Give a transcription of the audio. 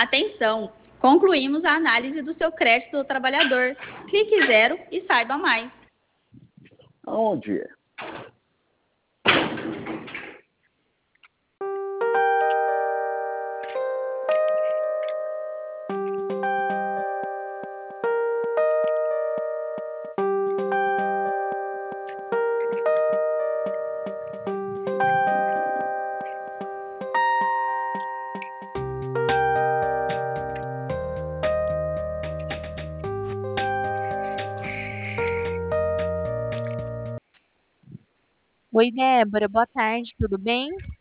Atenção! Concluímos a análise do seu crédito do trabalhador. Clique zero e saiba mais. Aonde? Oi, Débora, boa tarde, tudo bem?